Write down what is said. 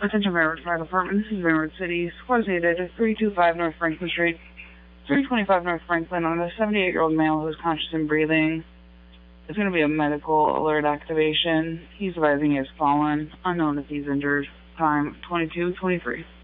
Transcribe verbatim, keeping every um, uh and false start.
Attention Merritt Fire Department, this is Merritt City. Squad needed three two five North Franklin Street, three twenty-five North Franklin on a seventy-eight-year-old male who is conscious and breathing. It's going to be a medical alert activation. He's advising he has fallen. Unknown if he's injured. Time twenty-two twenty-three.